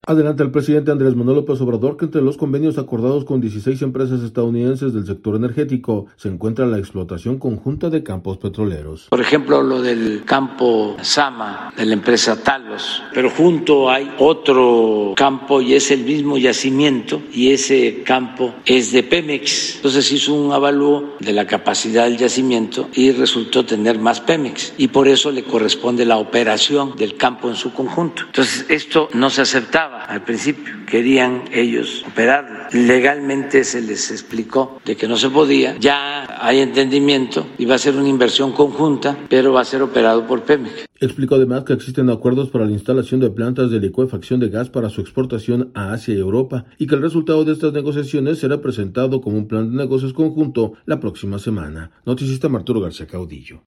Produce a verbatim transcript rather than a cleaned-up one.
Adelanta el presidente Andrés Manuel López Obrador que entre los convenios acordados con dieciséis empresas estadounidenses del sector energético se encuentra la explotación conjunta de campos petroleros. Por ejemplo, lo del campo Sama de la empresa Talos, pero junto hay otro campo y es el mismo yacimiento y ese campo es de Pemex. Entonces hizo un avalúo de la capacidad del yacimiento y resultó tener más Pemex y por eso le corresponde la operación del campo en su conjunto. Entonces esto no se aceptaba al principio, querían ellos operarlo. Legalmente se les explicó de que no se podía, ya hay entendimiento y va a ser una inversión conjunta, pero va a ser operado por Pemex. Explicó además que existen acuerdos para la instalación de plantas de licuefacción de gas para su exportación a Asia y Europa y que el resultado de estas negociaciones será presentado como un plan de negocios conjunto la próxima semana. Noticista Arturo García Caudillo.